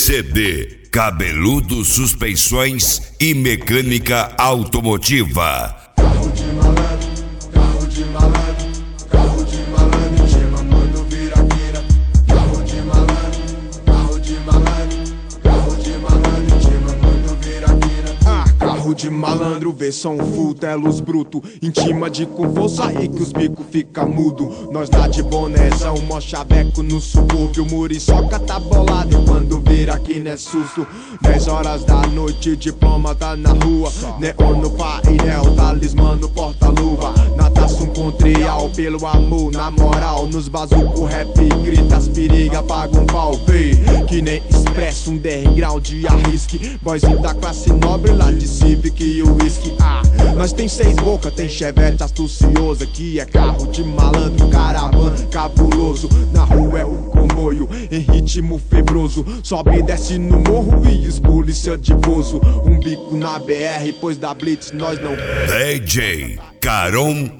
CD Cabeludo Suspensões e Mecânica Automotiva. Carro de malandro, carro de malandro, carro de malandro, chama quando vira quina. Carro de malandro, carro de malandro, carro de malandro, chama quando vira quina. Carro de malandro, vê som full, telos bruto, intima de com força aí que os bicos fica mudo. Nós dá de bonézão, mó chaveco no subúrbio, muriçoca tá bolado e quando vira aqui é susto. 10 horas da noite, diploma tá na rua, neon no painel, talismã no porta-luva. Natação com trial, pelo amor, na moral, nos bazuco rap, grita as periga, paga um pau, vê, que nem expresso, underground de arrisque, boyzinho da classe nobre lá de Civic e o whisky. Nós tem 6 boca, tem chevette astuciosa, que é carro de malandro, caravana cabuloso. Na rua é o comboio, em ritmo febroso, sobe e desce no morro e os polícia de bozo. Um bico na BR, pois da Blitz nós não. DJ Caron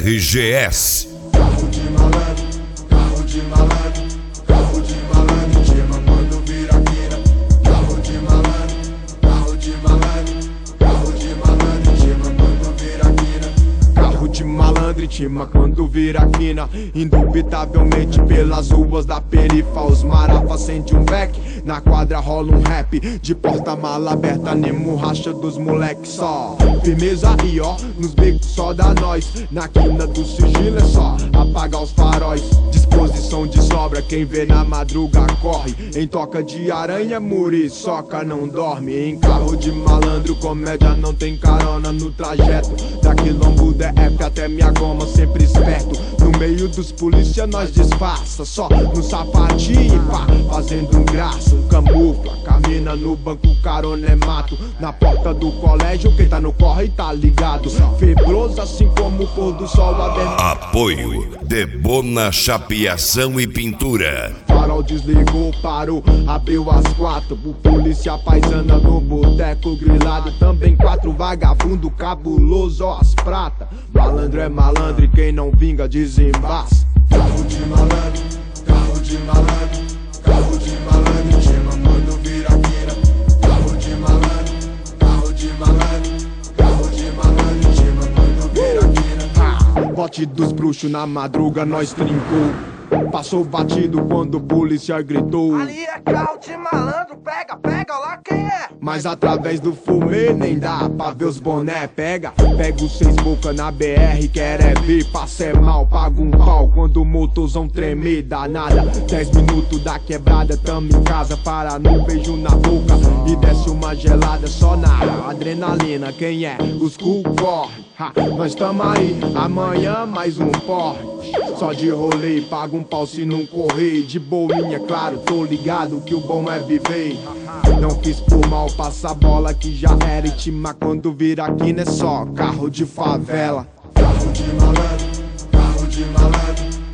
RGS. Carro de malandro, carro de malandro, carro de malandro, chama quando vira quina. Carro de malandro, carro de malandro, carro de malandro, chama quando vira quina. Carro de malandro e chama quando vira quina. Indubitavelmente pelas ruas da perifa, os marafa acende um beck, na quadra rola um rap, de porta-mala aberta, Nemo racha dos moleques só. Firmeza aí ó, nos becos só da nós, na quina do sigilo é só apagar os faróis. Disposição de sobra, quem vê na madruga corre. Em toca de aranha, muriçoca não dorme. Em carro de malandro, comédia não tem carona no trajeto. Da quilombo DF até minha goma, sempre esperto. No meio dos polícia nós disfarça, só no sapatinho e pá, fazendo um graça, um camufla. Camina no banco, carona é mato. Na porta do colégio, quem tá no corre tá ligado. Febroso assim como o pôr do sol aberto. Apoio Debona Chapeação e Pintura. Farol desligou, parou, abriu as 4. O polícia paisana no boteco grilado. Também 4 vagabundo cabuloso, ó as prata. Malandro é malandro e quem não vinga desembaça. Carro de malandro, carro de malandro, carro de malandro, chama quando vira quina. Carro de malandro, carro de malandro, carro de malandro, chama quando vira quina. Bote dos bruxos na madruga, nós trincou. Passou batido quando o polícia gritou. Ali é carro de malandro, pega, pega lá quem é. Mas através do fumê nem dá pra ver os boné. Pega os 6 boca na BR, quer é ver, passa é mal, paga um pau quando o motorzão tremer, dá nada. 10 minutos da quebrada, tamo em casa, para no beijo na boca e desce uma gelada só na adrenalina. Quem é? Os cu corre, nós tamo aí, amanhã mais um porre. Só de rolê, paga um pau se não correr. De boinha, claro, tô ligado que o bom é viver. Não quis por mal, passa a bola que já era intima. Quando vira aqui não é só carro de favela. Carro de malandro, carro de malandro,